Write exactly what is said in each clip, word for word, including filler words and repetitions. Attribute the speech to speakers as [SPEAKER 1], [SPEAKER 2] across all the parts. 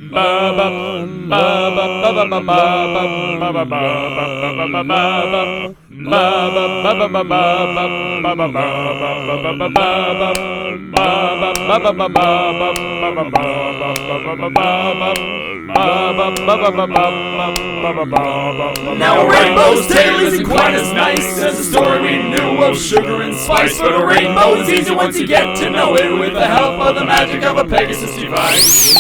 [SPEAKER 1] Now a rainbow's tale isn't quite as nice as the story we knew of sugar and spice, but a rainbow is easy once you get to know it with the help of the magic of a Pegasus device.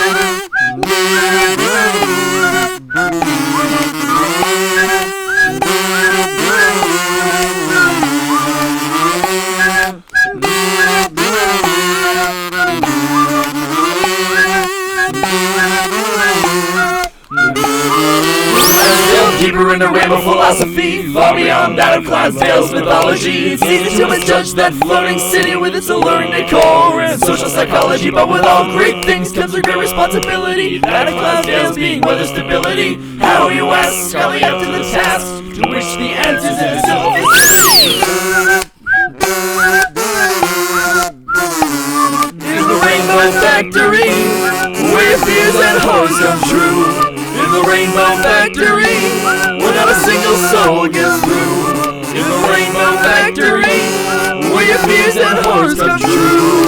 [SPEAKER 1] Deeper into rainbow philosophy, far beyond that of Clydesdale's mythology. It's easy to misjudge that floating city with its alluring decor and social psychology, but with all great things comes a great responsibility. That of Clydesdale's being weather stability. How, you ask, are we up to the task to which the answers in the simple mystery? In the Rainbow Factory, where your fears and horrors come true. In the Rainbow Factory, where not a single soul gets through. In the Rainbow Factory, where your fears and horrors come true.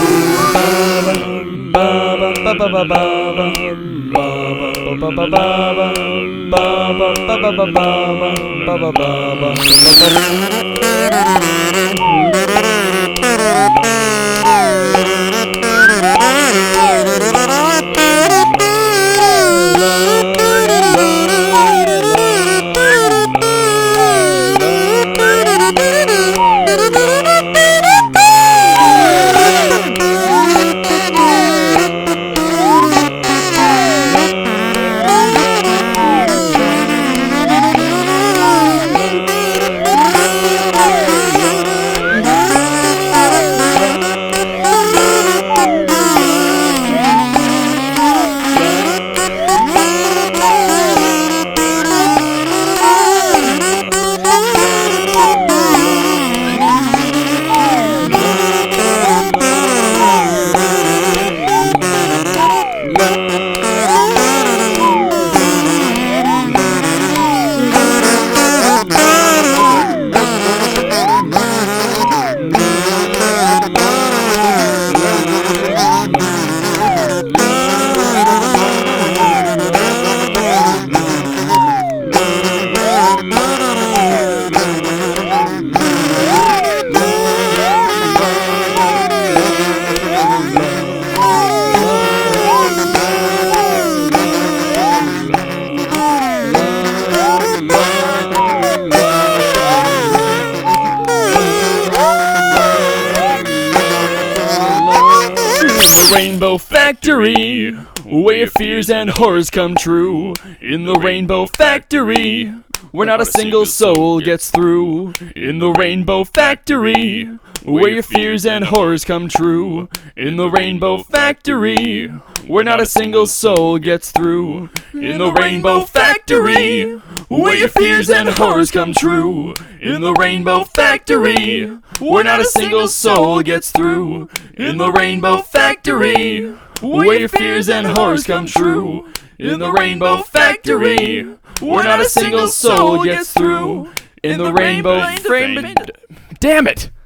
[SPEAKER 1] Rainbow Factory, where your fears and horrors come true. In the Rainbow Factory, where not a single soul gets through. In the Rainbow Factory, where your fears and horrors come true. In the Rainbow Factory, where not a single soul gets through. In the Rainbow Factory, where your fears and horrors come true. In the Rainbow Factory, where not a single soul gets through. In the Rainbow Factory, where your fears and horrors come true. In the Rainbow Factory, where not a single soul gets through. In the Rainbow Frame. Damn it!